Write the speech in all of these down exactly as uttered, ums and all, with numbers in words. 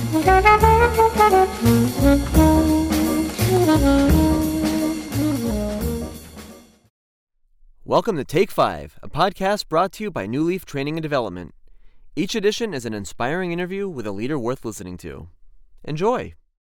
Welcome to Take Five, a podcast brought to you by New Leaf Training and Development. Each edition is an inspiring interview with a leader worth listening to. Enjoy!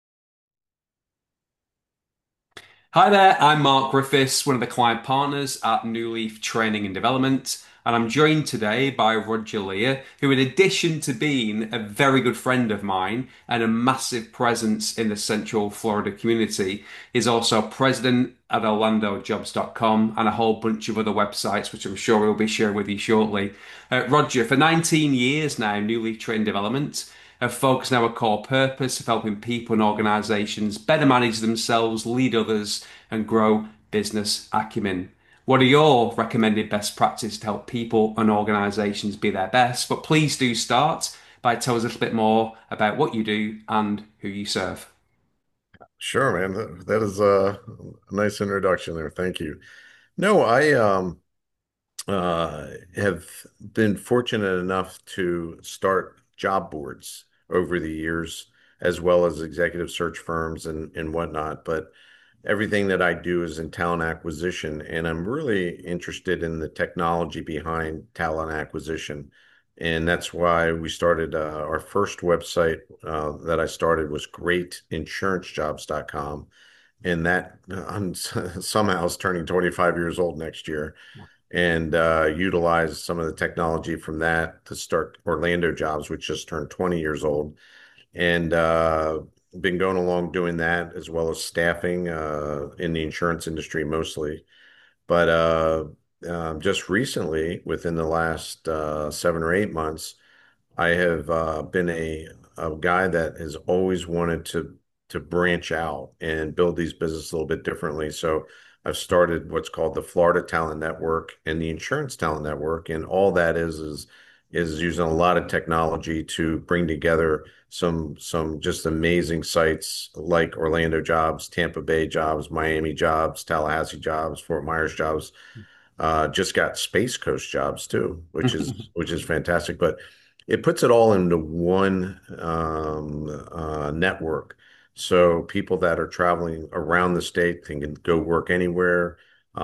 Hi there, I'm Mark Griffiths, one of the client partners at New Leaf Training and Development, and I'm joined today by Roger Lear, who, in addition to being a very good friend of mine and a massive presence in the Central Florida community, is also president at Orlando Jobs dot com and a whole bunch of other websites, which I'm sure we'll be sharing with you shortly. Uh, Roger, for nineteen years now, New Leaf Training and Development have focused on our core purpose of helping people and organizations better manage themselves, lead others, and grow business acumen. What are your recommended best practices to help people and organizations be their best? But please do start by telling us a little bit more about what you do and who you serve. Sure, man. That, that is a, a nice introduction there. Thank you. No, I um uh have been fortunate enough to start job boards over the years, as well as executive search firms and and whatnot. But everything that I do is in talent acquisition, and I'm really interested in the technology behind talent acquisition. And that's why we started uh, our first website uh, that I started was great insurance jobs dot com. And that I'm somehow is turning twenty-five years old next year, and uh, utilized some of the technology from that to start Orlando Jobs, which just turned twenty years old, and uh, been going along doing that as well as staffing uh, in the insurance industry mostly. But uh, um, just recently, within the last uh, seven or eight months, I have uh, been a a guy that has always wanted to to branch out and build these businesses a little bit differently. So I've started what's called the Florida Talent Network and the Insurance Talent Network, and all that is is is using a lot of technology to bring together some some just amazing sites like Orlando Jobs, Tampa Bay Jobs, Miami Jobs, Tallahassee Jobs, Fort Myers Jobs. Uh, just got Space Coast Jobs too, which is which is fantastic. But it puts it all into one um, uh, network. So people that are traveling around the state can go work anywhere,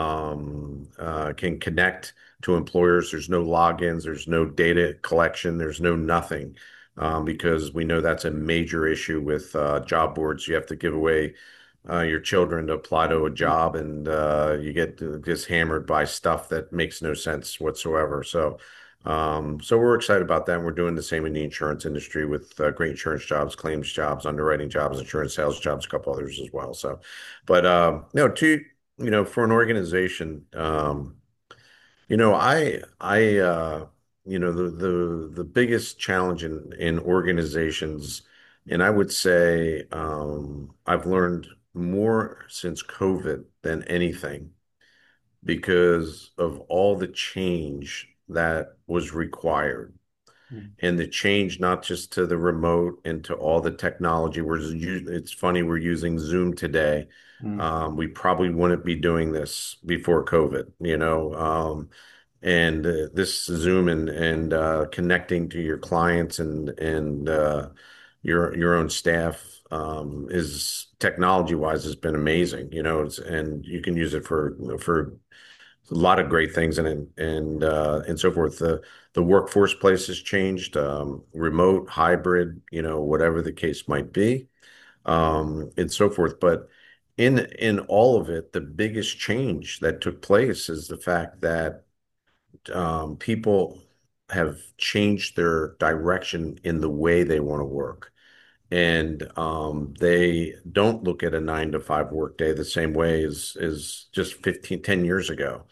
um, uh, can connect to employers. There's no logins, there's no data collection, there's no nothing, um, because we know that's a major issue with uh, job boards. You have to give away uh, your children to apply to a job, and uh, you get just hammered by stuff that makes no sense whatsoever. So, um, so we're excited about that. And we're doing the same in the insurance industry with uh, great insurance jobs, claims jobs, underwriting jobs, insurance sales jobs, a couple others as well. So, but um, no, to you know, for an organization, um, you know, I I uh, you know the the the biggest challenge in in organizations, and I would say um, I've learned more since COVID than anything because of all the change that was required, and the change not just to the remote and to all the technology. We're us- it's funny, we're using Zoom today. Mm. Um, we probably wouldn't be doing this before COVID, you know. Um, and uh, this Zoom and and uh, connecting to your clients and and uh, your your own staff um, is technology wise has been amazing, you know. It's, and you can use it for for a lot of great things and and uh, and so forth. The the workforce place has changed, um, remote, hybrid, you know, whatever the case might be, um, and so forth. But in in all of it, the biggest change that took place is the fact that um, people have changed their direction in the way they want to work. And um, they don't look at a nine to five workday the same way as, as just fifteen ten years ago.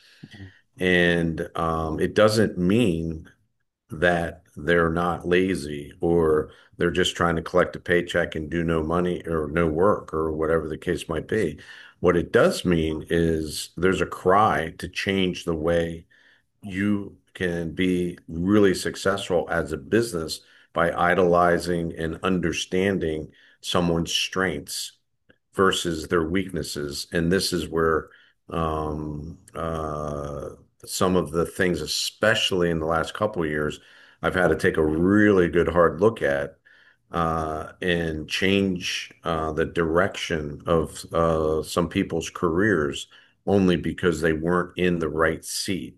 And um, it doesn't mean that they're not lazy or they're just trying to collect a paycheck and do no money or no work or whatever the case might be. What it does mean is there's a cry to change the way you can be really successful as a business by idolizing and understanding someone's strengths versus their weaknesses. And this is where um, uh, some of the things, especially in the last couple of years, I've had to take a really good hard look at, uh, and change uh, the direction of uh, some people's careers only because they weren't in the right seat.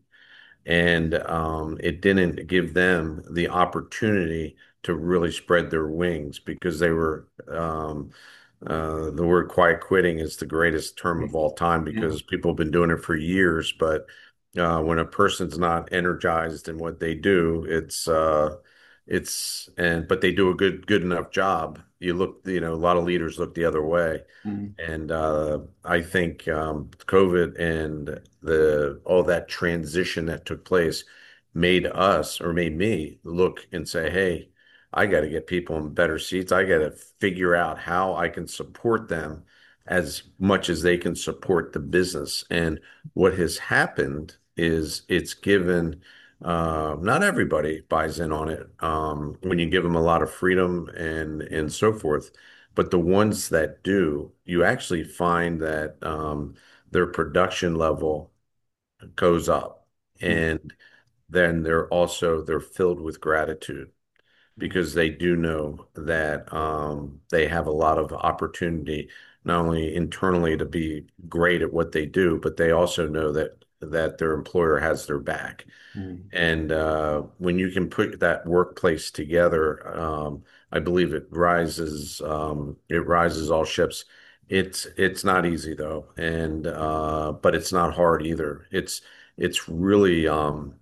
And um, it didn't give them the opportunity to really spread their wings because they were um, uh, the word quiet quitting is the greatest term of all time Yeah. because people have been doing it for years. But uh, when a person's not energized in what they do, it's uh, it's and but they do a good good enough job. You look, you know, a lot of leaders look the other way. Mm, And uh, I think um, COVID and the all that transition that took place made us or made me look and say, hey, I got to get people in better seats. I got to figure out how I can support them as much as they can support the business. And what has happened is it's given, uh, not everybody buys in on it um, when you give them a lot of freedom and and so forth. But the ones that do, you actually find that um, their production level goes up, mm, and then they're also they're filled with gratitude mm, because they do know that um, they have a lot of opportunity, not only internally to be great at what they do, but they also know that that their employer has their back. mm, And uh, when you can put that workplace together, um, I believe it rises um, it rises all ships. It's it's not easy though, and uh, but it's not hard either. It's it's really um,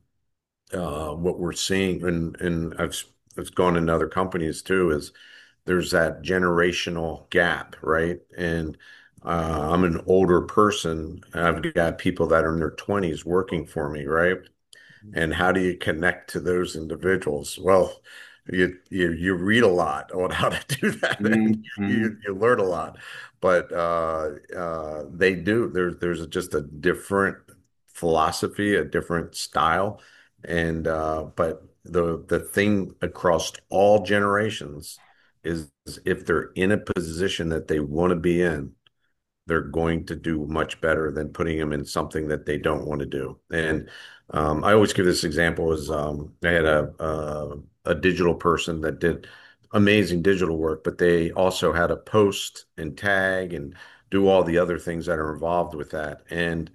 uh, what we're seeing, and and I've it's gone in other companies too, is there's that generational gap, right? And uh, I'm an older person. I've got people that are in their twenties working for me, right? And how do you connect to those individuals? Well, you you you read a lot on how to do that, and mm, you mm, you learn a lot. But uh, uh, they do. There's there's just a different philosophy, a different style, and uh, but the the thing across all generations is if they're in a position that they want to be in, they're going to do much better than putting them in something that they don't want to do. And um, I always give this example is um, I had a, a a digital person that did amazing digital work, but they also had to post and tag and do all the other things that are involved with that. And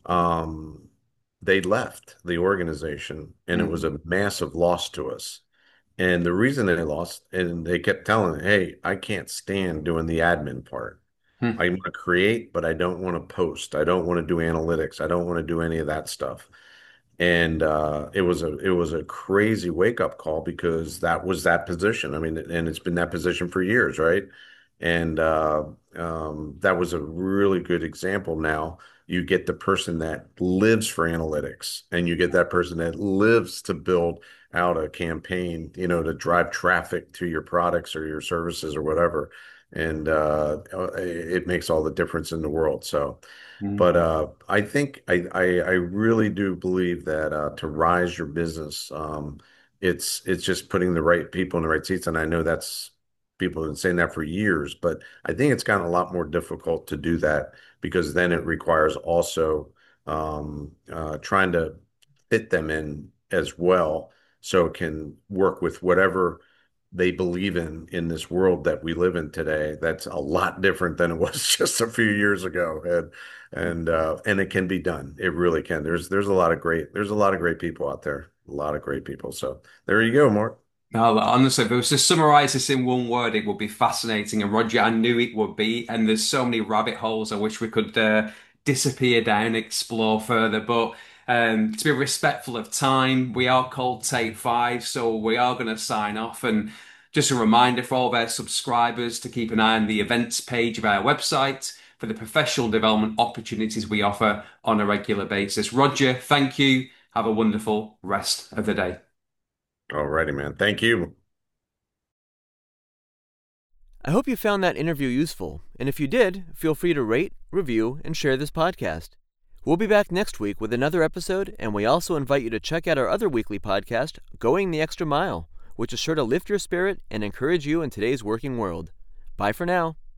um, they left the organization, and it was mm, a massive loss to us. And the reason they lost, and they kept telling, hey, I can't stand doing the admin part. mm, I want to create, but I don't want to post. I don't want to do analytics. I don't want to do any of that stuff. And uh, it was a it was a crazy wake up call because that was that position. I mean, and it's been that position for years, right? And uh, um, that was a really good example. Now you get the person that lives for analytics, and you get that person that lives to build out a campaign, you know, to drive traffic to your products or your services or whatever. And uh, it makes all the difference in the world. So. mm. But uh, I think I, I I really do believe that uh, to rise your business, um, it's it's just putting the right people in the right seats. And I know that's people have been saying that for years, but I think it's gotten a lot more difficult to do that because then it requires also um, uh, trying to fit them in as well, so it can work with whatever they believe in in this world that we live in today. That's a lot different than it was just a few years ago. And and uh, and it can be done. It really can. There's there's a lot of great there's a lot of great people out there. A lot of great people. So there you go, Mark. No, honestly, if it was to summarize this in one word, it would be fascinating. And Roger, I knew it would be. And there's so many rabbit holes I wish we could uh, disappear down, explore further. But um, to be respectful of time, we are called Take Five, so we are going to sign off. And just a reminder for all of our subscribers to keep an eye on the events page of our website for the professional development opportunities we offer on a regular basis. Roger, thank you. Have a wonderful rest of the day. All righty, man. Thank you. I hope you found that interview useful, and if you did, feel free to rate, review, and share this podcast. We'll be back next week with another episode, and we also invite you to check out our other weekly podcast, Going the Extra Mile, which is sure to lift your spirit and encourage you in today's working world. Bye for now.